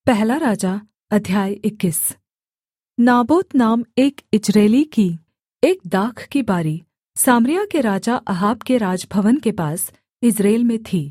पहला राजा अध्याय 21। नाबोत नाम एक इज्राएली की एक दाख की बारी सामरिया के राजा अहाब के राजभवन के पास इस्राएल में थी।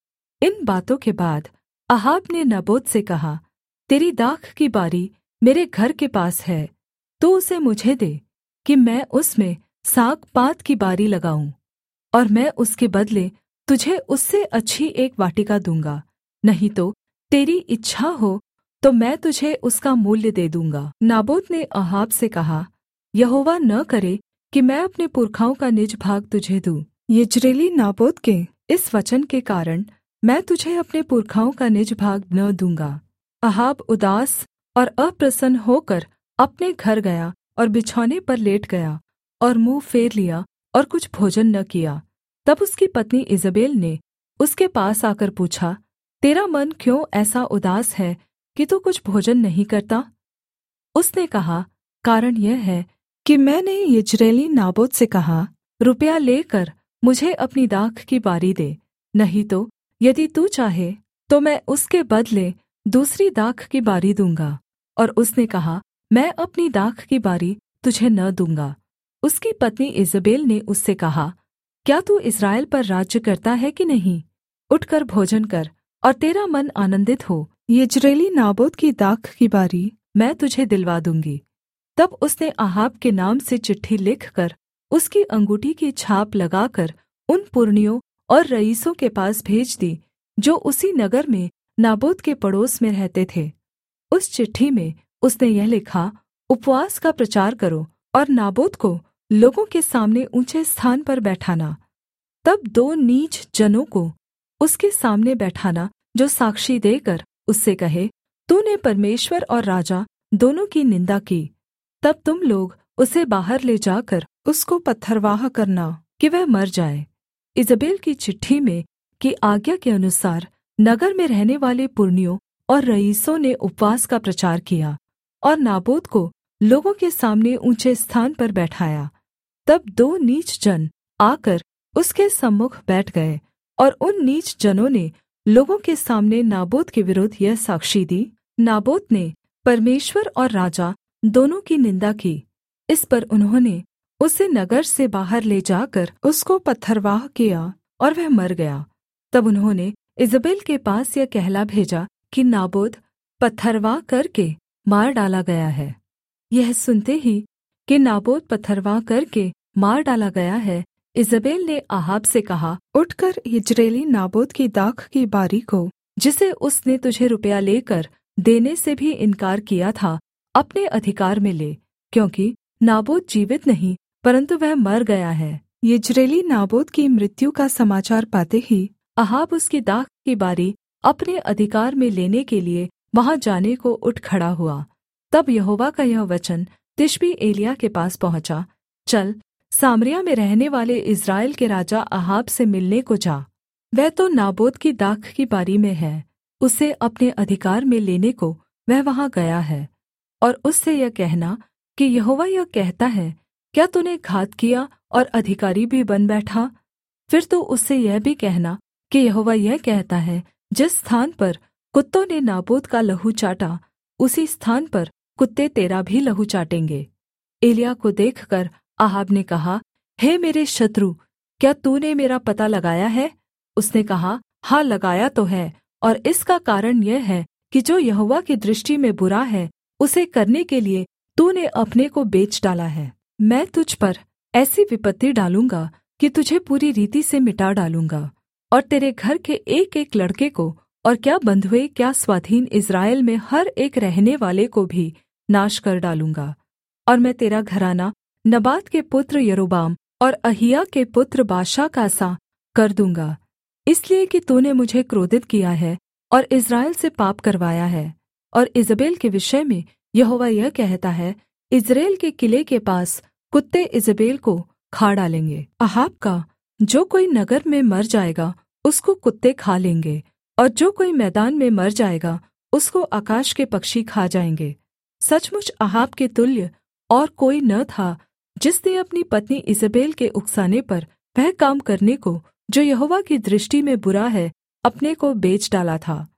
इन बातों के बाद अहाब ने नाबोत से कहा, तेरी दाख की बारी मेरे घर के पास है, तू उसे मुझे दे कि मैं उसमें साग-पात की बारी लगाऊँ, और मैं उसके बदले तुझे उससे अच्छी एक वाटिका दूँगा। नहीं तो तेरी इच्छा हो तो मैं तुझे उसका मूल्य दे दूँगा। नाबोत ने अहाब से कहा, यहोवा न करे कि मैं अपने पुरखाओं का निज भाग तुझे दूँ। यिज्रेली नाबोत के इस वचन के कारण मैं तुझे अपने पुरखाओं का निज भाग न दूँगा। अहाब उदास और अप्रसन्न होकर अपने घर गया और बिछौने पर लेट गया और मुँह फेर लिया और कुछ भोजन न किया। तब उसकी पत्नी ईजेबेल ने उसके पास आकर पूछा, तेरा मन क्यों ऐसा उदास है कि तू कुछ भोजन नहीं करता? उसने कहा, कारण यह है कि मैंने यिज्रेली नाबोत से कहा, रुपया लेकर मुझे अपनी दाख की बारी दे, नहीं तो यदि तू चाहे तो मैं उसके बदले दूसरी दाख की बारी दूँगा। और उसने कहा, मैं अपनी दाख की बारी तुझे न दूँगा। उसकी पत्नी ईजेबेल ने उससे कहा, क्या तू इस्राएल पर राज्य करता है कि नहीं? उठकर भोजन कर और तेरा मन आनन्दित हो। यिज्रेली नाबोत की दाख की बारी मैं तुझे दिलवा दूँगी। तब उसने अहाब के नाम से चिट्ठी लिखकर उसकी अंगूठी की छाप लगाकर उन पुरनियों और रईसों के पास भेज दी, जो उसी नगर में नाबोत के पड़ोस में रहते थे। उस चिट्ठी में उसने यह लिखा, उपवास का प्रचार करो और नाबोत को लोगों के सामने ऊँचे स्थान पर बैठाना। तब दो नीच जनों को उसके सामने बैठाना, जो साक्षी देकर उससे कहे, तूने परमेश्वर और राजा दोनों की निन्दा की। तब तुम लोग उसे बाहर ले जाकर उसको पत्थरवाह करना कि वह मर जाए। ईजेबेल की चिट्ठी में की आज्ञा के अनुसार नगर में रहने वाले पुरनियों और रईसों ने उपवास का प्रचार किया और नाबोत को लोगों के सामने ऊँचे स्थान पर बैठाया। तब दो नीच जन आकर उसके सम्मुख बैठ गए, और उन नीच जनों ने लोगों के सामने नाबोत के विरुद्ध यह साक्षी दी, नाबोत ने परमेश्वर और राजा दोनों की निन्दा की। इस पर उन्होंने उसे नगर से बाहर ले जाकर उसको पत्थरवाह किया और वह मर गया। तब उन्होंने ईजेबेल के पास यह कहला भेजा कि नाबोत पत्थरवाह करके मार डाला गया है। यह सुनते ही कि नाबोत पत्थरवाह करके मार डाला गया है, ईजेबेल ने अहाब से कहा, उठकर यिज्रेली नाबोत की दाख की बारी को, जिसे उसने तुझे रुपया लेकर देने से भी इनकार किया था, अपने अधिकार में ले, क्योंकि नाबोत जीवित नहीं परन्तु वह मर गया है। यिज्रेली नाबोत की मृत्यु का समाचार पाते ही अहाब उसकी दाख की बारी अपने अधिकार में लेने के लिए वहां जाने को उठ खड़ा हुआ। तब यहोवा का यह वचन तिशबी एलिय्याह के पास पहुँचा, चल, सामरिया में रहने वाले इस्राएल के राजा अहाब से मिलने को जा। वह तो नाबोत की दाख की बारी में है, उसे अपने अधिकार में लेने को वह वहां गया है। और उससे यह कहना कि यहोवा यह कहता है, क्या तूने घात किया और अधिकारी भी बन बैठा? फिर तो उससे यह भी कहना कि यहोवा यह कहता है, जिस स्थान पर कुत्तों ने नाबोत का लहू चाटा, उसी स्थान पर कुत्ते तेरा भी लहू चाटेंगे। एलिय्याह को देखकर अहाब ने कहा, हे मेरे शत्रु, क्या तूने मेरा पता लगाया है? उसने कहा, हाँ, लगाया तो है, और इसका कारण यह है कि जो यहोवा की दृष्टि में बुरा है, उसे करने के लिए तूने अपने को बेच डाला है। मैं तुझ पर ऐसी विपत्ति डालूँगा कि तुझे पूरी रीति से मिटा डालूँगा, और तेरे घर के एक-एक लड़के को, और क्या बँधुए क्या स्वाधीन इस्राएल में हर एक रहने वाले को भी नाश कर डालूँगा। और मैं तेरा घराना नबात के पुत्र यारोबाम और अहिय्याह के पुत्र बाशा का सा कर दूँगा, इसलिए कि तूने मुझे क्रोधित किया है और इस्राएल से पाप करवाया है। और ईजेबेल के विषय में यहोवा यह कहता है, इस्राएल के किले के पास कुत्ते ईजेबेल को खा डालेंगे। अहाब का जो कोई नगर में मर जाएगा उसको कुत्ते खा लेंगे, और जो कोई मैदान में मर जाएगा उसको आकाश के पक्षी खा जाएंगे। सचमुच अहाब के तुल्य और कोई न था, जिसने अपनी पत्नी ईजेबेल के उकसाने पर वह काम करने को, जो यहोवा की दृष्टि में बुरा है, अपने को बेच डाला था।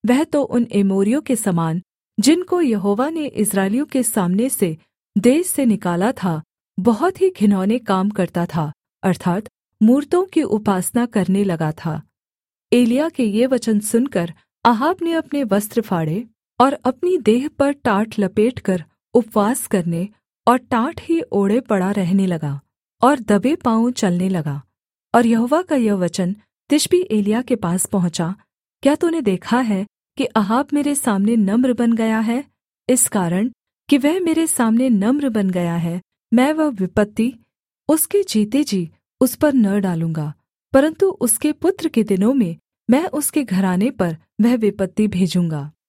वह तो उन एमोरियों के समान, जिनको यहोवा ने इस्राएलियों के सामने से देश से निकाला था, बहुत ही घिनौने काम करता था, अर्थात् मूरतों की उपासना करने लगा था। एलिय्याह के ये वचन सुनकर अहाब ने अपने वस्त्र फाड़े और अपनी देह पर टाट लपेटकर उपवास करने और टाट ही ओढ़े पड़ा रहने लगा और दबे पाँवों चलने लगा। और यहोवा का यह वचन तिशबी एलिय्याह के पास पहुँचा, क्या तूने देखा है कि अहाब मेरे सामने नम्र बन गया है? इस कारण कि वह मेरे सामने नम्र बन गया है, मैं वह विपत्ति उसके जीते जी उस पर न डालूँगा, परन्तु उसके पुत्र के दिनों में मैं उसके घराने पर वह विपत्ति भेजूँगा।